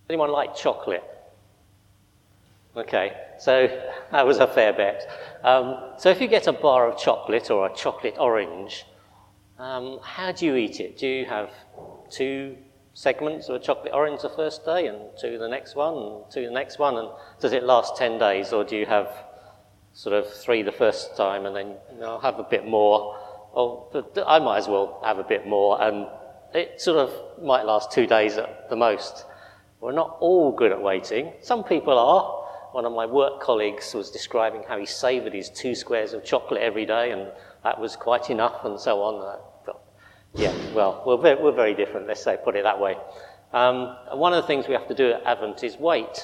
Anyone like chocolate? Okay, so that was a fair bet. So if you get a bar of chocolate or a chocolate orange, how do you eat it? Do you have 2 segments of a chocolate orange the first day and 2 the next one and 2 the next one? And does it last 10 days, or do you have sort of 3 the first time and then I'll have a bit more? Or I might as well have a bit more, and it sort of might last 2 days at the most. We're not all good at waiting. Some people are. One of my work colleagues was describing how he savoured his 2 squares of chocolate every day, and that was quite enough, and so on. Yeah, well, we're very different, let's say, put it that way. One of the things we have to do at Advent is wait.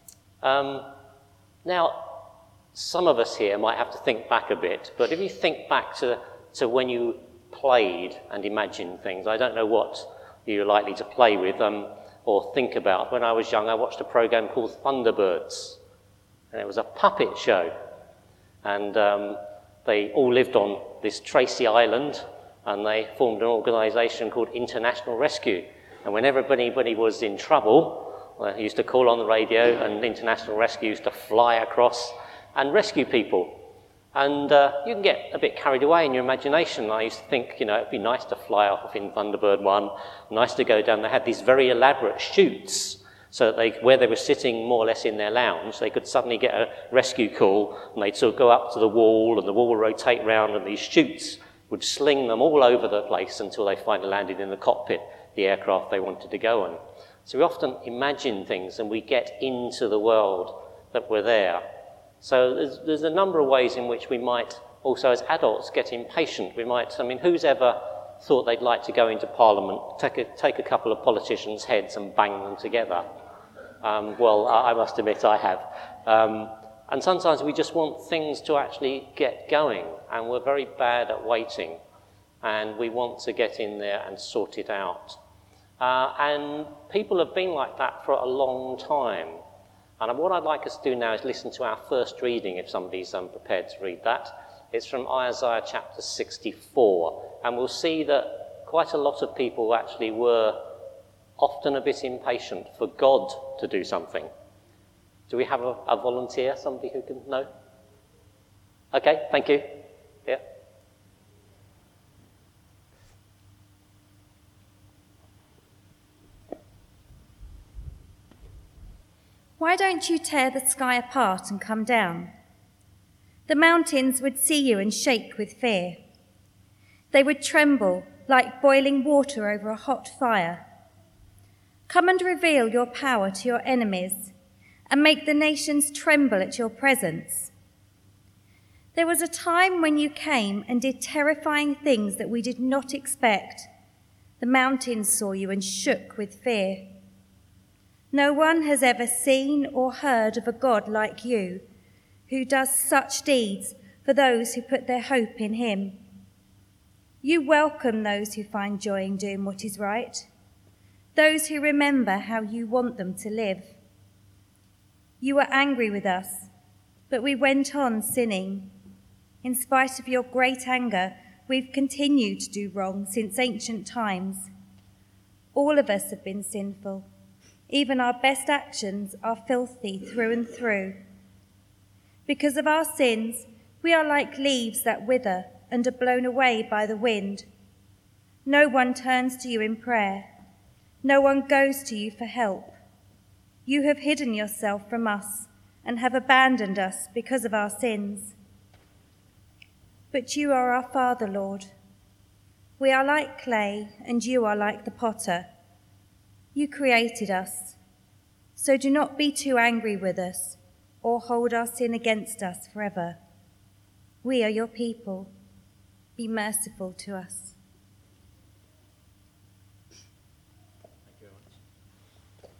Now, some of us here might have to think back a bit, but if you think back to when you played and imagined things, I don't know what you're likely to play with or think about. When I was young, I watched a program called Thunderbirds, and it was a puppet show. And they all lived on this Tracy Island, and they formed an organisation called International Rescue. And whenever anybody was in trouble, they used to call on the radio, and International Rescue used to fly across and rescue people. And you can get a bit carried away in your imagination. I used to think, it'd be nice to fly off in Thunderbird 1, nice to go down. They had these very elaborate chutes, so that where they were sitting more or less in their lounge, they could suddenly get a rescue call, and they'd sort of go up to the wall, and the wall would rotate round, and these chutes would sling them all over the place until they finally landed in the cockpit, the aircraft they wanted to go on. So we often imagine things, and we get into the world that we're there. So there's a number of ways in which we might also, as adults, get impatient. Who's ever thought they'd like to go into Parliament, take a couple of politicians' heads and bang them together? Well, I must admit I have. And sometimes we just want things to actually get going, and we're very bad at waiting, and we want to get in there and sort it out. And people have been like that for a long time. And what I'd like us to do now is listen to our first reading, if somebody's prepared to read that. It's from Isaiah chapter 64. And we'll see that quite a lot of people actually were often a bit impatient for God to do something. Do we have a volunteer, somebody who can know? Okay, thank you. Yeah. Why don't you tear the sky apart and come down? The mountains would see you and shake with fear. They would tremble like boiling water over a hot fire. Come and reveal your power to your enemies and make the nations tremble at your presence. There was a time when you came and did terrifying things that we did not expect. The mountains saw you and shook with fear. No one has ever seen or heard of a God like you, who does such deeds for those who put their hope in him. You welcome those who find joy in doing what is right, those who remember how you want them to live. You were angry with us, but we went on sinning. In spite of your great anger, we've continued to do wrong since ancient times. All of us have been sinful. Even our best actions are filthy through and through. Because of our sins, we are like leaves that wither and are blown away by the wind. No one turns to you in prayer. No one goes to you for help. You have hidden yourself from us and have abandoned us because of our sins. But you are our Father, Lord. We are like clay, and you are like the potter. You created us, so do not be too angry with us or hold our sin against us forever. We are your people. Be merciful to us. Thank you very much.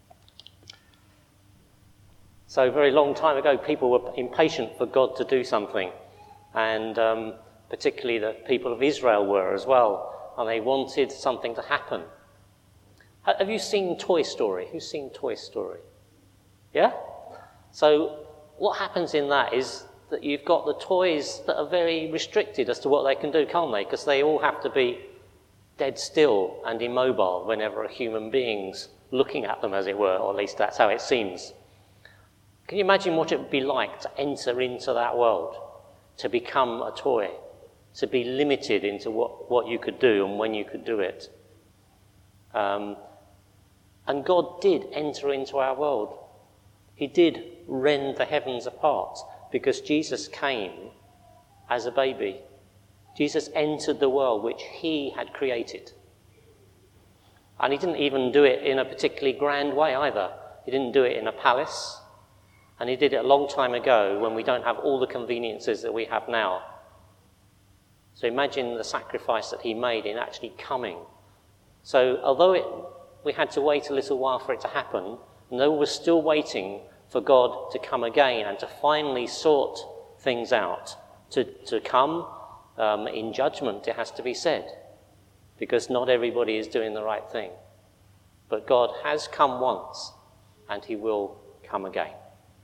So a very long time ago, people were impatient for God to do something, and particularly the people of Israel were as well, and they wanted something to happen. Have you seen Toy Story? Who's seen Toy Story? Yeah? So what happens in that is that you've got the toys that are very restricted as to what they can do, can't they? Because they all have to be dead still and immobile whenever a human being's looking at them, as it were, or at least that's how it seems. Can you imagine what it would be like to enter into that world, to become a toy, to be limited into what you could do and when you could do it? And God did enter into our world. He did rend the heavens apart because Jesus came as a baby. Jesus entered the world which he had created. And he didn't even do it in a particularly grand way either. He didn't do it in a palace. And he did it a long time ago when we don't have all the conveniences that we have now. So imagine the sacrifice that he made in actually coming. So although we had to wait a little while for it to happen, and though we're still waiting for God to come again and to finally sort things out, to come in judgment, it has to be said, because not everybody is doing the right thing. But God has come once, and he will come again.